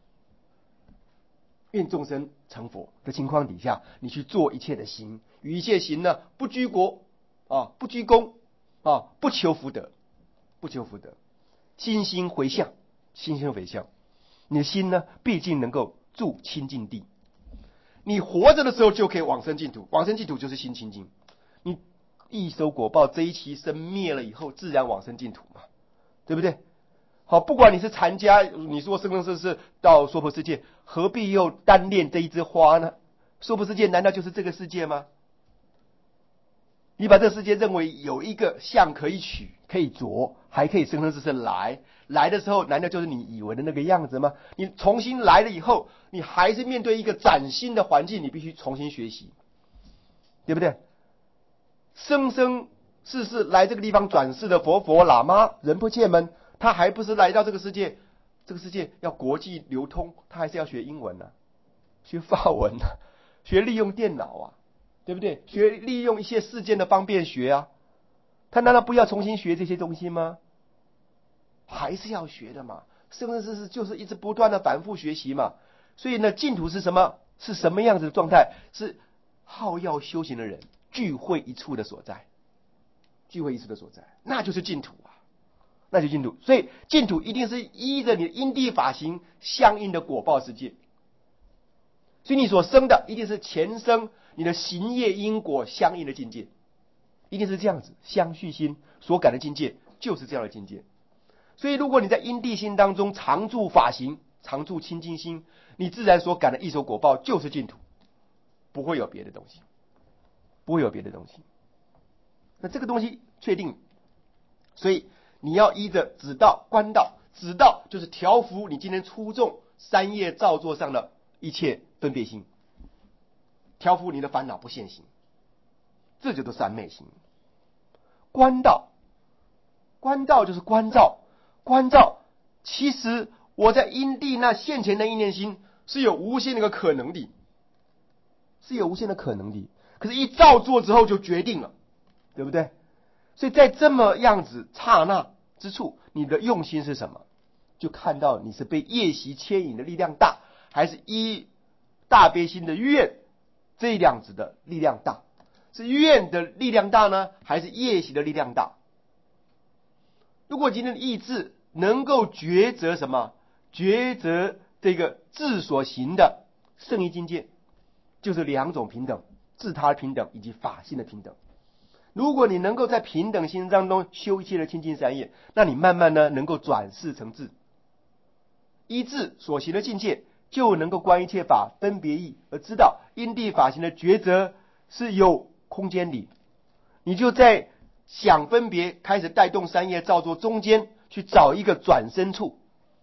愿众生成佛的情况底下，你去做一切的行，与一切行呢不居国啊，不居功啊，不求福德，不求福德，心心回向，心心回向，你的心呢毕竟能够住清净地。你活着的时候就可以往生净土，往生净土就是心清净。你一收果报，这一期生灭了以后，自然往生净土嘛，对不对？好，不管你是禅家，你说生生世世到娑婆世界，何必又单恋这一枝花呢？娑婆世界难道就是这个世界吗？你把这个世界认为有一个相可以取，可以着，还可以生生世世来，来的时候难道就是你以为的那个样子吗？你重新来了以后，你还是面对一个崭新的环境，你必须重新学习，对不对？生生世世来这个地方转世的佛佛喇嘛仁波切们，他还不是来到这个世界，这个世界要国际流通，他还是要学英文啊，学法文啊，学利用电脑啊，对不对？学利用一些世间的方便学啊，他难道不要重新学这些东西吗？还是要学的嘛，生生世世就是一直不断的反复学习嘛。所以呢，净土是什么？是什么样子的状态？是好要修行的人聚会一处的所在，聚会一处的所在，那就是净土啊，那就是净土。所以净土一定是依着你的因地法行相应的果报世界，所以你所生的一定是前生你的行业因果相应的境界，一定是这样子，相续心所感的境界就是这样的境界。所以如果你在因地心当中常住法行，常住清净心，你自然所感的异熟果报就是净土，不会有别的东西，不会有别的东西。那这个东西确定，所以你要依着止道观道，止道就是调伏你今天出众三业造作上的一切分别心，调伏你的烦恼不现行，这就是三昧心。观道，观道就是关照，关照其实我在因地那现前的一念心是有无限的一个可能的，是有无限的可能的，可是一造作之后就决定了，对不对？所以在这么样子刹那之处，你的用心是什么？就看到你是被业习牵引的力量大，还是依大悲心的愿这样子的力量大？是愿的力量大呢，还是业习的力量大？如果今天的意志能够抉择什么？抉择这个智所行的圣义境界，就是两种平等，自他平等以及法性的平等。如果你能够在平等心当中修一切的清净三业，那你慢慢呢能够转世成智，依智所行的境界就能够观一切法分别义，而知道因地法行的抉择是有空间里，你就在想分别开始带动三业造作中间去找一个转身处，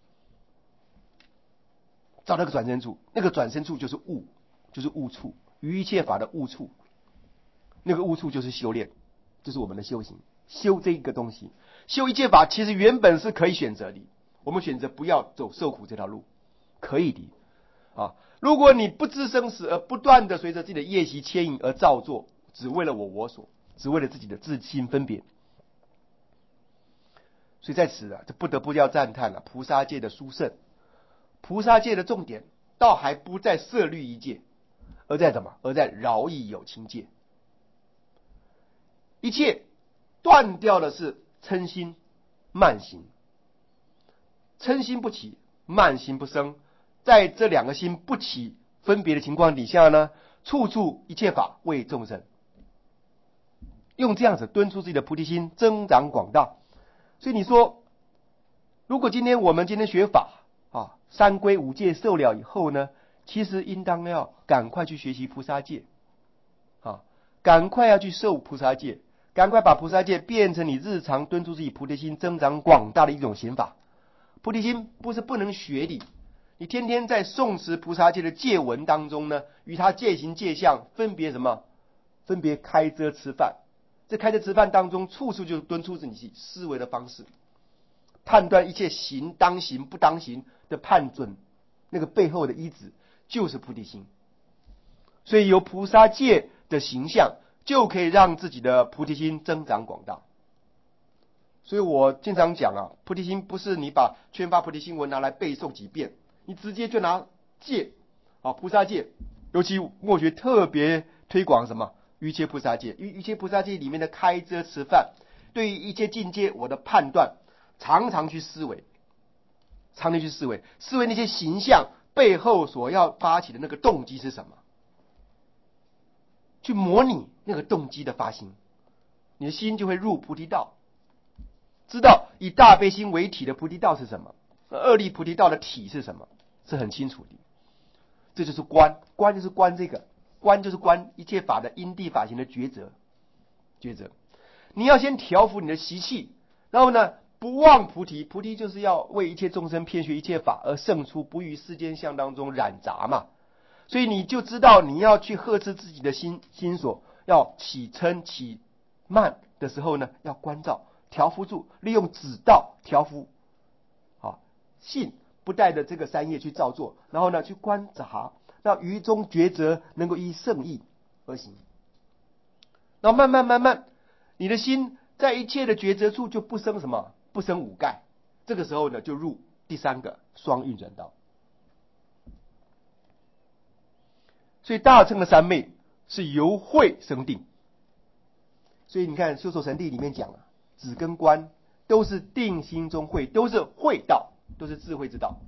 找那个转身处，那个转身处就是悟，就是悟处，于一切法的悟处，那个悟处就是修炼，就是我们的修行，修这个东西，修一切法其实原本是可以选择的，我们选择不要走受苦这条路，可以的啊。如果你不知生死而不断的随着自己的业习牵引而造作，只为了我我所，只为了自己的自心分别，所以在此啊，就不得不要赞叹了菩萨界的殊胜。菩萨界的重点倒还不在摄律仪界，而在什么？而在饶益有情界。一切断掉的是嗔心慢心，嗔心不起，慢心不生，在这两个心不起分别的情况底下呢，处处一切法为众生， 用这样子敦促自己的菩提心增长广大。所以你说，如果今天我们今天学法啊，三归五戒受了以后呢，其实应当要赶快去学习菩萨戒啊，赶快要去受菩萨戒，赶快把菩萨戒变成你日常敦促自己菩提心增长广大的一种行法。菩提心不是不能学的，你天天在诵持菩萨戒的戒文当中呢，与他戒行戒相分别什么？分别开遮吃饭。这开遮吃饭当中，处处就是敦促自己思维的方式，判断一切行当行不当行的判准，那个背后的依止就是菩提心。所以由菩萨戒的形象，就可以让自己的菩提心增长广大。所以我经常讲啊，菩提心不是你把劝发菩提心文拿来背诵几遍，你直接就拿戒啊，菩萨戒，尤其墨学特别推广什么瑜伽菩萨戒，瑜瑜伽菩萨戒里面的开遮持饭，对于一切境界我的判断，常常去思维，常常去思维，思维那些形象背后所要发起的那个动机是什么，去模拟那个动机的发心，你的心就会入菩提道。知道以大悲心为体的菩提道是什么，二力菩提道的体是什么，是很清楚的。这就是观，观就是观这个，观就是观一切法的因地法行的抉择。抉择，你要先调伏你的习气，然后呢，不忘菩提，菩提就是要为一切众生遍学一切法，而胜出不于世间相当中染杂嘛。所以你就知道你要去呵斥自己的心心所，要起嗔起慢的时候呢，要关照。调伏住，利用止道调伏，好，信不带着这个三业去造作，然后呢去观察，让于中抉择能够依圣意而行。然后慢慢慢慢，你的心在一切的抉择处就不生什么，不生五盖。这个时候呢，就入第三个双运转道。所以大乘的三昧是由慧生定。所以你看修守神地里面讲了。止跟观都是定心中慧，都是慧道，都是智慧之道。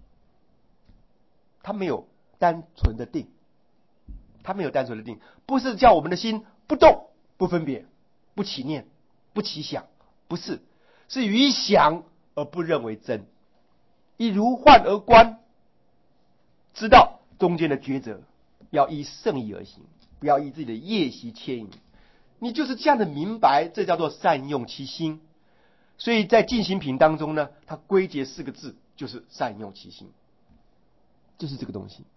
它没有单纯的定，它没有单纯的定，不是叫我们的心不动、不分别、不起念、不起想，不是，是于想而不认为真，以如幻而观，知道中间的抉择，要依圣意而行，不要依自己的业习牵引。你就是这样的明白，这叫做善用其心。所以在进行品当中呢，它归结四个字，就是善用其心，就是这个东西。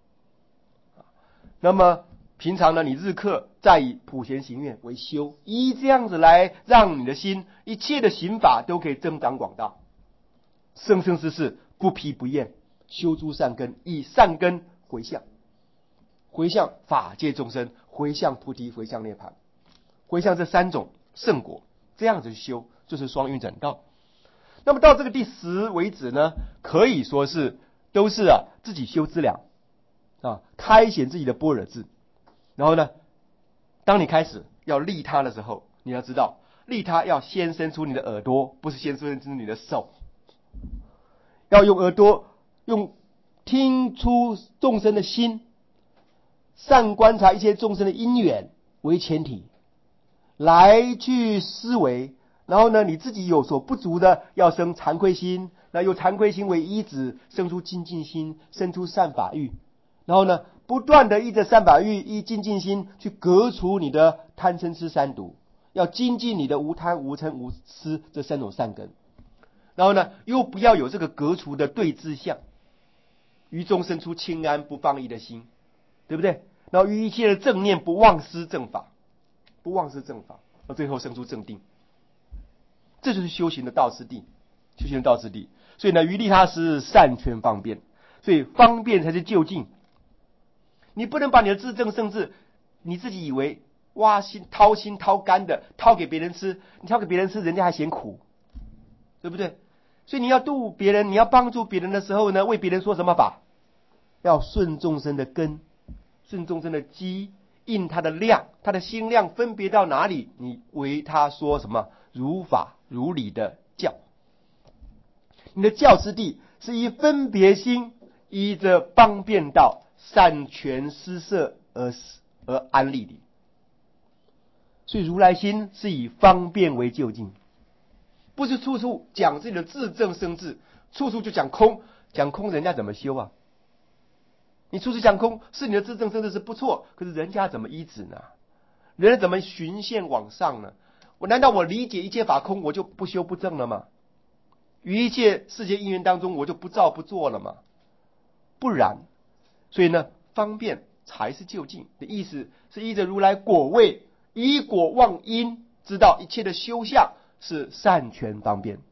那么平常呢，你日课再以普贤行愿为修，依这样子来让你的心一切的行法都可以增长广大，生生世世不疲不厌，修诸善根，以善根回向，回向法界众生，回向菩提，回向涅槃。回向这三种圣果，这样子修就是双运转道。那么到这个第十为止呢，可以说是都是啊自己修资粮啊，开显自己的般若智。然后呢，当你开始要利他的时候，你要知道利他要先伸出你的耳朵，不是先伸出你的手，要用耳朵用听出众生的心，善观察一切众生的因缘为前提。来去思维，然后呢，你自己有所不足的，要生惭愧心，那有惭愧心为依止，生出精进心，生出善法欲，然后呢，不断的依着善法欲，依精进心去革除你的贪嗔痴三毒，要精进你的无贪无嗔无痴这三种善根，然后呢，又不要有这个革除的对治相，于中生出清安不放逸的心，对不对？然后于一切的正念不忘失正法。不忘失正法，到最后生出正定，这就是修行的道次第，修行的道次第。所以呢，于利他时善劝方便，所以方便才是究竟。你不能把你的自证圣智，你自己以为挖心掏心掏肝的掏给别人吃，你掏给别人吃，人家还嫌苦，对不对？所以你要度别人，你要帮助别人的时候呢，为别人说什么法？要顺众生的根，顺众生的基。应他的量，他的心量分别到哪里，你为他说什么如法如理的教。你的教之地是以分别心，依着方便道善权施设而而安立的。 所以如来心是以方便为究竟，不是处处讲自己的自证生智，处处就讲空，讲空人家怎么修啊？你处处讲空，是你的自证生智是不错，可是人家怎么依止呢？人家怎么循线往上呢？我难道我理解一切法空，我就不修不正了吗？于一切世界因缘当中，我就不造不做了吗？不然，所以呢，方便才是究竟的意思，是依着如来果位，以果望因，知道一切的修相是善权方便。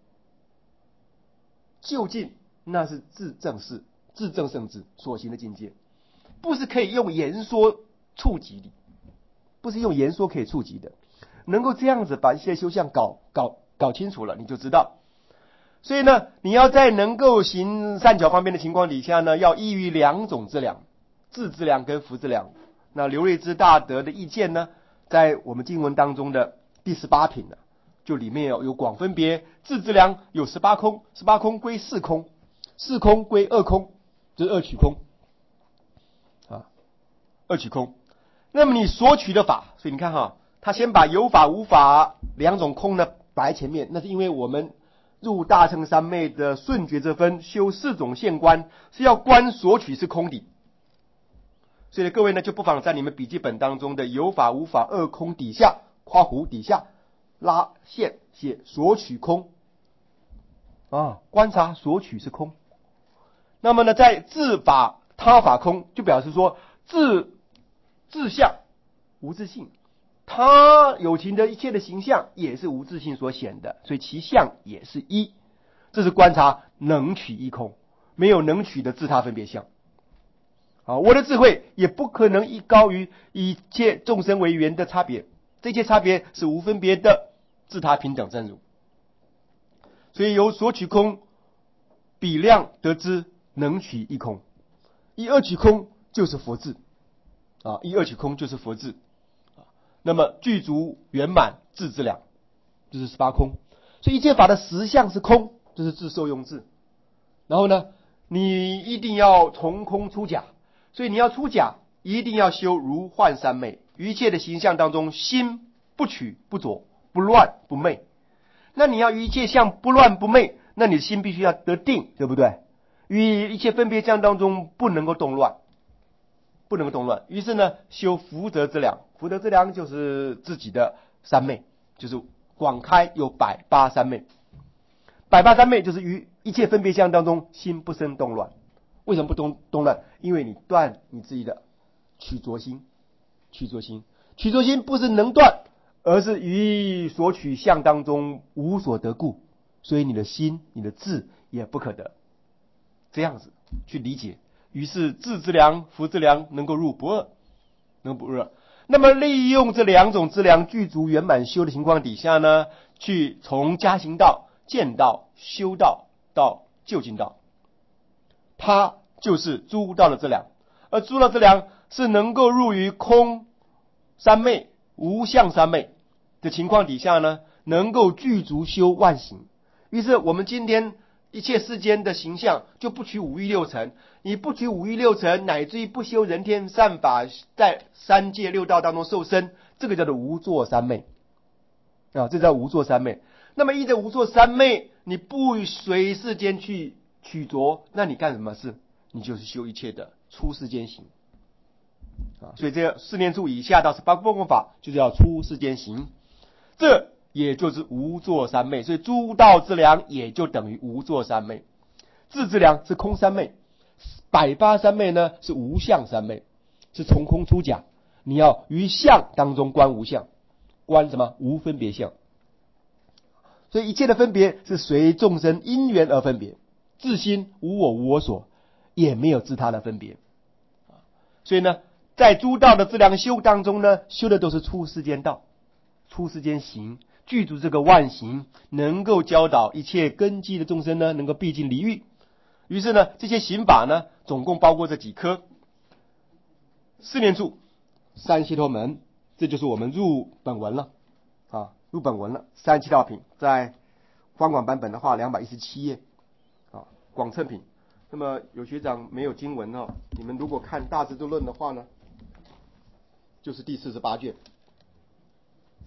究竟那是自证是自证圣智所行的境界，不是可以用言说触及的，不是用言说可以触及的。能够这样子把一些修相搞搞搞清楚了，你就知道。所以呢，你要在能够行善巧方便的情况底下呢，要依于两种资粮，智资粮跟福资粮。那刘瑞之大德的意见呢，在我们经文当中的第十八品呢，就里面有有广分别，智资粮有十八空，十八空归四空，四空归二空，就是二取空啊，二取空。那么你所取的法，所以你看哈，他先把有法无法两种空呢摆在前面，那是因为我们入大乘三昧的顺觉这分修四种现观，是要观所取是空的。所以各位呢，就不妨在你们笔记本当中的有法无法二空底下括弧底下拉线写所取空啊，观察所取是空。那么呢，在自法他法空，就表示说自自相无自性，他有情的一切的形象也是无自性所显的，所以其相也是一。这是观察能取一空，没有能取的自他分别相。啊，我的智慧也不可能一高于一切众生为缘的差别，这些差别是无分别的自他平等真如。所以由所取空比量得知能取一空，一二取空就是佛智啊，一二取空就是佛智。那么具足圆满智资粮，就是十八空。所以一切法的实相是空，就是自受用智。然后呢，你一定要从空出假，所以你要出假，一定要修如幻三昧，于一切的形象当中，心不取不着，不乱不昧。那你要于一切相不乱不昧，那你的心必须要得定，对不对？于一切分别相当中不能够动乱，不能够动乱。于是呢，修福德之粮，福德之粮就是自己的三昧，就是广开有百八三昧。百八三昧就是于一切分别相当中心不生动乱。为什么不动动乱？因为你断你自己的取着心，取着心，取着心不是能断，而是于所取相当中无所得故，所以你的心你的智也不可得。这样子去理解，于是智之粮福之粮能够入不二，能不二。那么利用这两种资粮具足圆满修的情况底下呢，去从加行道见道修道到究竟道，它就是诸道的资粮。而诸道资粮是能够入于空三昧无相三昧的情况底下呢，能够具足修万行。于是我们今天一切世间的形象就不取五欲六尘，你不取五欲六尘，乃至于不修人天善法，在三界六道当中受生，这个叫做无作三昧啊，这叫无作三昧。那么依着无作三昧，你不随世间去取着，那你干什么事？你就是修一切的出世间行啊。所以这个四念处以下到十八部分法，就是要出世间行，这也就是无作三昧。所以诸道之粮也就等于无作三昧。智之粮是空三昧，百八三昧呢是无相三昧，是从空出假。你要于相当中观无相，观什么？无分别相。所以一切的分别是随众生因缘而分别，自心无我无我所，也没有自他的分别。所以呢，在诸道的资粮修当中呢，修的都是出世间道，出世间行，具足这个万行，能够教导一切根基的众生呢，能够毕竟离欲。于是呢，这些行法呢，总共包括这几科：四念处、三解脱门，这就是我们入本文了啊。入本文了，三七道品，在方广版本的话，两百一十七页啊，广称品。那么有学长没有经文哦，你们如果看大智度论的话呢，就是第四十八卷，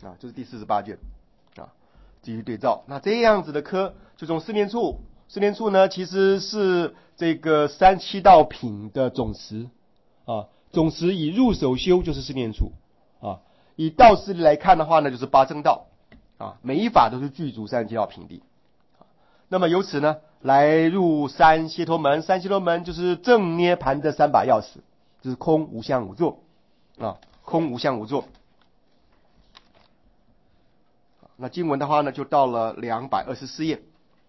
啊，就是第四十八卷啊，继续对照。那这样子的科，就从四念处，四念处呢其实是这个三七道品的总持啊，总持以入手修就是四念处啊，以道次第来看的话呢，就是八正道啊，每一法都是具足三七道品地。那么由此呢，来入三解脱门，三解脱门就是正涅盘的三把钥匙，就是空无相无作啊，空无相无作。那经文的话呢，就到了两百二十四页。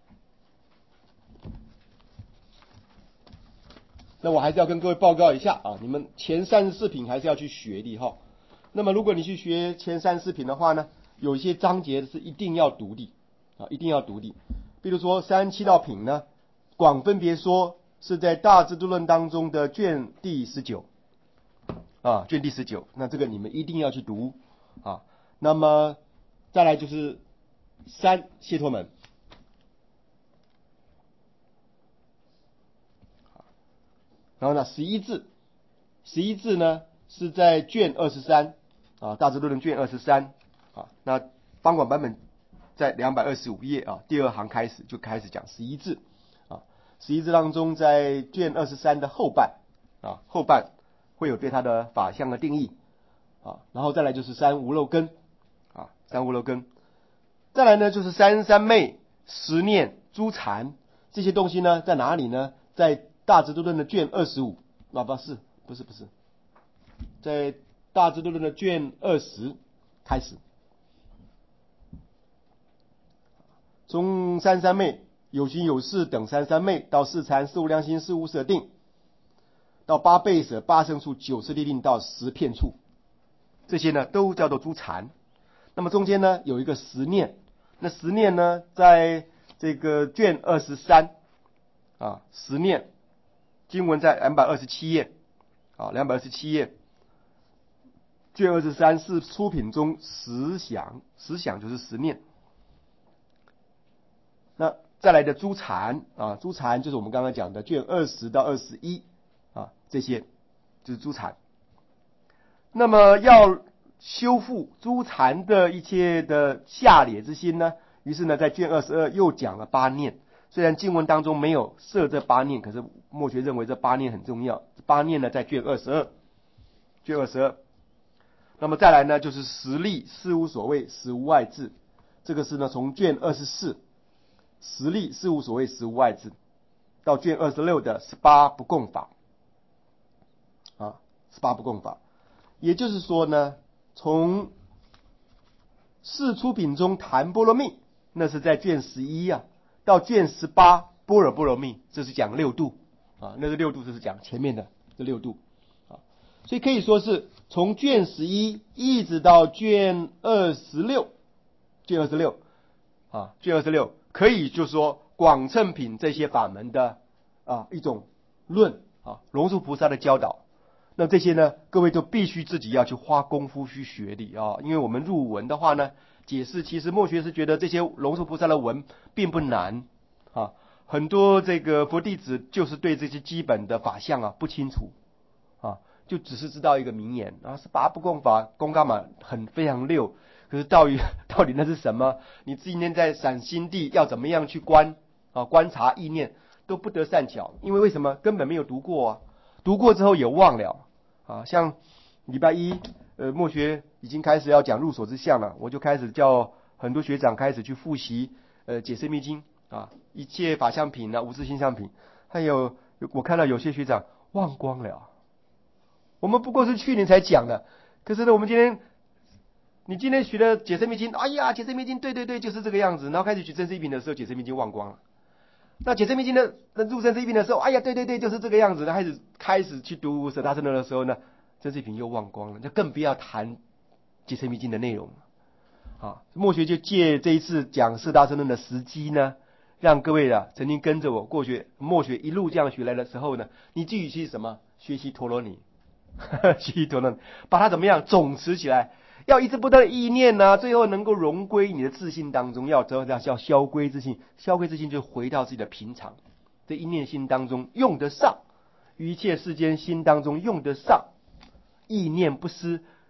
那我还是要跟各位报告一下啊，你们前三十四品还是要去学的哈。那么如果你去学前三十四品的话呢，有一些章节是一定要读的啊，一定要读的。比如说三七道品呢，广分别说是在大智度论当中的卷第十九啊，卷第十九，那这个你们一定要去读啊。那么再来就是三解脱门，然后呢十一字，十一字呢是在卷二十三啊，大智度论卷二十三啊，那方广版本在两百二十五页啊，第二行开始就开始讲十一字啊，十一字当中在卷二十三的后半啊，后半会有对它的法相的定义啊，然后再来就是三无漏根啊，三无漏根，再来呢就是三三昧、十念、诸禅这些东西呢，在哪里呢？在大智度论的卷二十五啊，不是不是不是，在大智度论的卷二十开始。从三三昧、有行有事等三三昧，到四禅、四无量心、四无舍定，到八倍舍、八胜处、九次第定到十片处，这些呢都叫做诸禅。那么中间呢有一个十念，那十念呢在这个卷二十三啊，十念经文在两百二十七页啊，两百二十七页，卷二十三是出品中十想，十想就是十念。那再来的诸禅啊，诸禅就是我们刚刚讲的卷二十到二十一啊，这些就是诸禅。那么要修复诸禅的一切的下劣之心呢，于是呢在卷二十二又讲了八念。虽然经文当中没有设这八念，可是墨学认为这八念很重要。八念呢在卷二十二，卷二十二。那么再来呢就是实力事无所谓，实无外治，这个是呢从卷二十四。实力事无所谓，实无外治，到卷二十六的十八不共法啊，十八不共法，也就是说呢，从四出品中谈波罗蜜，那是在卷十一啊，到卷十八般若波罗蜜，这是讲六度啊，那是六度，这是讲前面的这六度啊，所以可以说是从卷十一一直到卷二十六，卷二十六啊，卷二十六。可以就说广乘品这些法门的啊一种论啊，龙树菩萨的教导。那这些呢，各位都必须自己要去花功夫去学的啊，因为我们入文的话呢，解释其实墨学是觉得这些龙树菩萨的文并不难啊，很多这个佛弟子就是对这些基本的法相啊不清楚啊，就只是知道一个名言啊，十八不共法，公伽马很非常溜。可是到底到底那是什么？你今天在闪心地要怎么样去观啊？观察意念都不得善巧，因为为什么？根本没有读过啊！读过之后也忘了啊。像礼拜一，呃，墨学已经开始要讲入所之相了，我就开始叫很多学长开始去复习呃解释密经啊，一切法相品啊，无自性相品，还有我看到有些学长忘光了。我们不过是去年才讲的，可是呢，我们今天。你今天学的解释密经，哎呀，解释密经，对对对，就是这个样子。然后开始学真实一品的时候，解释密经忘光了。那解释密经的入真实一品的时候，哎呀，对对对，就是这个样子。开始开始去读舍大乘论的时候呢，真实一品又忘光了。那更不要谈解释密经的内容啊。墨学就借这一次讲舍大乘论的时机呢，让各位啊，曾经跟着我过学墨学一路这样学来的时候呢，你继续去什么学习陀罗尼，学习陀罗尼，把它怎么样总持起来。要一直不断的意念呢、啊，最后能够融归你的自信当中，要要要消归自信，消归自信就回到自己的平常，这一念心当中用得上，于一切世间心当中用得上，意念不失，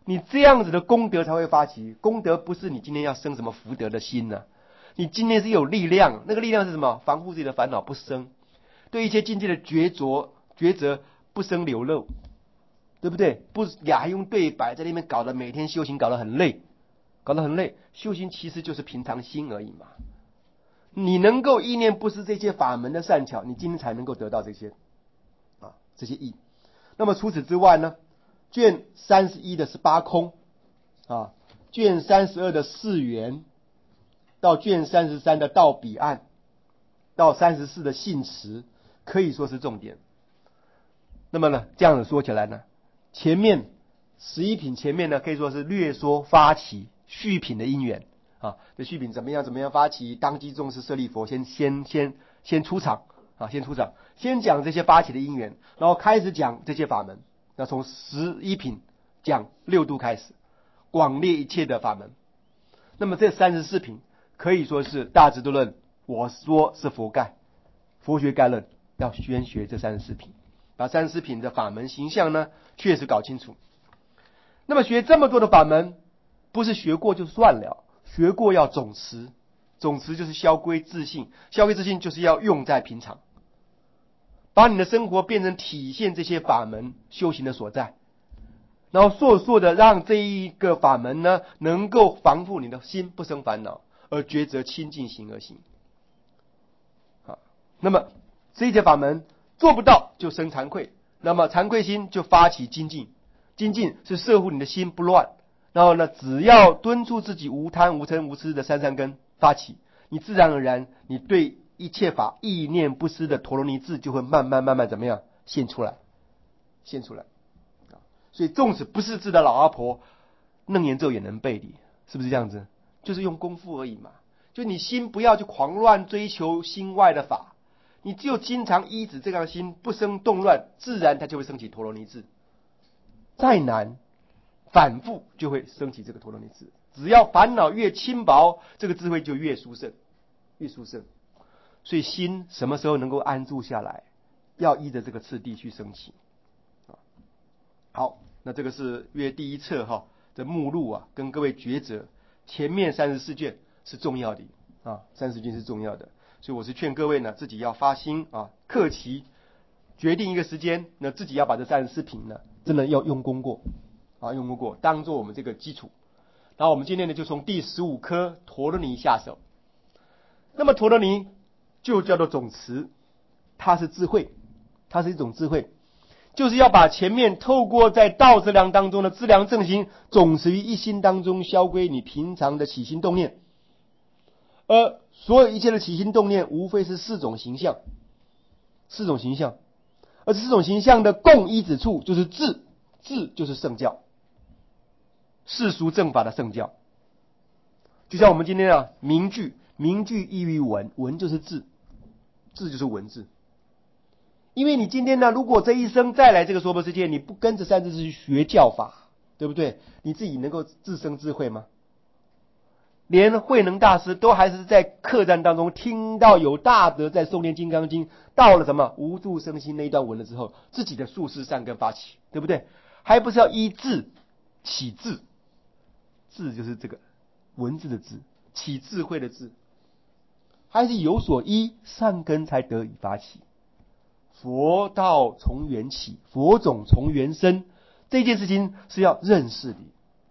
你这样子的功德才会发起。功德不是你今天要生什么福德的心呢、啊？你今天是有力量，那个力量是什么？防护自己的烦恼不生，对一切境界的抉择抉择不生流露，对不对？不俩用对白在那边搞得每天修行搞得很累，搞得很累。修行其实就是平常心而已嘛。你能够意念不失这些法门的善巧，你今天才能够得到这些啊这些意。那么除此之外呢，卷三十一的十八空啊，卷三十二的四缘，到卷三十三的到彼岸，到三十四的信持，可以说是重点。那么呢，这样子说起来呢，前面十一品前面呢，可以说是略说发起续品的因缘啊。这续品怎么样怎么样发起？当机众士舍利佛先先先先出场啊，先出场，先讲这些发起的因缘，然后开始讲这些法门。那从十一品讲六度开始，广列一切的法门。那么这三十四品可以说是大智度论，我说是佛概，佛学概论要宣学这三十四品。把三十四品的法门形象呢，确实搞清楚。那么学这么多的法门，不是学过就算了，学过要总持，总持就是消归自性，消归自性就是要用在平常，把你的生活变成体现这些法门修行的所在，然后烁烁的让这一个法门呢，能够防护你的心不生烦恼，而抉择清净行而行。好，那么这些法门做不到就生惭愧，那么惭愧心就发起精进，精进是摄护你的心不乱，然后呢，只要敦促自己无贪无嗔无痴的三善根发起，你自然而然你对一切法意念不失的陀罗尼智就会慢慢慢慢怎么样现出来，现出来。所以纵使不是智的老阿婆，楞严咒也能背离，是不是这样子？就是用功夫而已嘛。就你心不要去狂乱追求心外的法，你只有经常依止这样的心，不生动乱，自然它就会升起陀罗尼智。再难反复就会升起这个陀罗尼智。只要烦恼越轻薄，这个智慧就越殊胜，越殊胜。所以心什么时候能够安住下来，要依着这个次第去升起。好，那这个是约第一册哈的目录啊，跟各位抉择。前面三十四卷是重要的啊，三十卷是重要的，所以我是劝各位呢，自己要发心啊，克期决定一个时间，那自己要把这三十四品呢，真的要用功过啊，用功过，当做我们这个基础。然后我们今天呢，就从第十五颗陀罗尼下手。那么陀罗尼就叫做总持，它是智慧，它是一种智慧。就是要把前面透过在道资粮当中的资粮正行总持于一心当中，消归你平常的起心动念。而所有一切的起心动念无非是四种形象，四种形象，而四种形象的共一之处就是智，智就是圣教，世俗正法的圣教。就像我们今天啊，名句，名句异于文，文就是字，字就是文字。因为你今天呢，如果这一生再来这个娑婆世界，你不跟着三智去学教法，对不对？你自己能够自生智慧吗？连慧能大师都还是在客栈当中听到有大德在诵念《金刚经》，到了什么无住生心那一段文了之后，自己的术士善根发起，对不对？还不是要依智起智，智就是这个文字的智，起智慧的智，还是有所依善根才得以发起。佛道从缘起，佛种从缘生，这件事情是要认识的。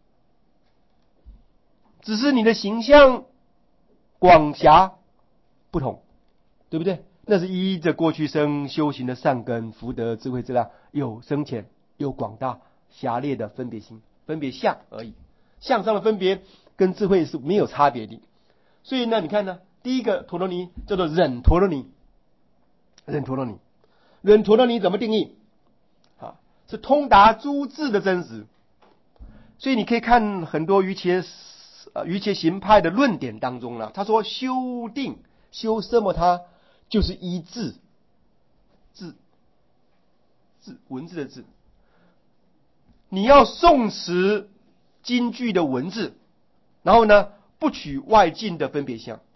只是你的形象广狭不同，对不对？那是依着过去生修行的善根、福德、智慧质量，有深浅、有广大、狭劣的分别心、分别相而已。相上的分别跟智慧是没有差别的。所以呢，你看呢，第一个陀罗尼叫做忍陀罗尼，忍陀罗尼。忍陀罗尼怎么定义？啊，是通达诸智的真实。所以你可以看很多瑜伽呃瑜伽行派的论点当中呢，他说修定修什么他就是依智，智智文字的智。你要诵持经句的文字，然后呢不取外境的分别相。